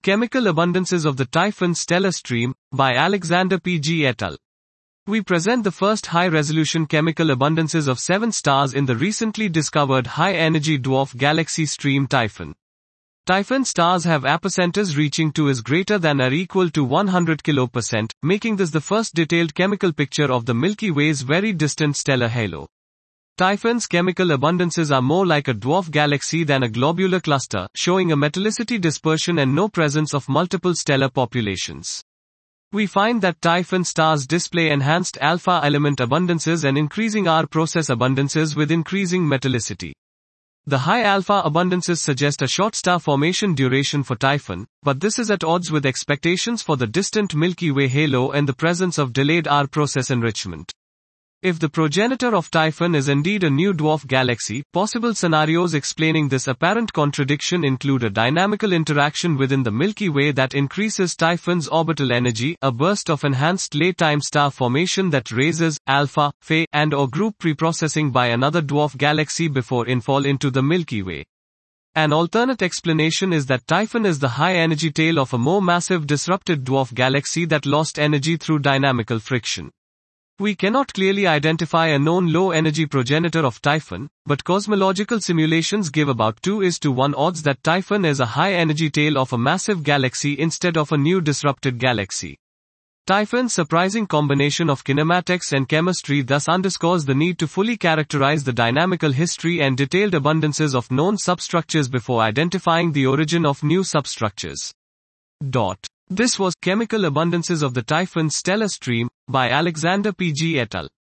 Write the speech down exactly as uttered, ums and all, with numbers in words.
Chemical Abundances of the Typhon Stellar Stream, by Alexander P G et al. We present the first high-resolution chemical abundances of seven stars in the recently discovered high-energy dwarf galaxy stream Typhon. Typhon stars have apocenters reaching to is greater than or equal to one hundred kilopercent, making this the first detailed chemical picture of the Milky Way's very distant stellar halo. Typhon's chemical abundances are more like a dwarf galaxy than a globular cluster, showing a metallicity dispersion and no presence of multiple stellar populations. We find that Typhon stars display enhanced alpha element abundances and increasing R process abundances with increasing metallicity. The high alpha abundances suggest a short star formation duration for Typhon, but this is at odds with expectations for the distant Milky Way halo and the presence of delayed R process enrichment. If the progenitor of Typhon is indeed a new dwarf galaxy, possible scenarios explaining this apparent contradiction include a dynamical interaction within the Milky Way that increases Typhon's orbital energy, a burst of enhanced late-time star formation that raises alpha, Phi, and or group preprocessing by another dwarf galaxy before infall into the Milky Way. An alternate explanation is that Typhon is the high-energy tail of a more massive disrupted dwarf galaxy that lost energy through dynamical friction. We cannot clearly identify a known low-energy progenitor of Typhon, but cosmological simulations give about two is to one odds that Typhon is a high-energy tail of a massive galaxy instead of a new disrupted galaxy. Typhon's surprising combination of kinematics and chemistry thus underscores the need to fully characterize the dynamical history and detailed abundances of known substructures before identifying the origin of new substructures. Dot. This was Chemical Abundances of the Typhon Stellar Stream, by Alexander P G et al.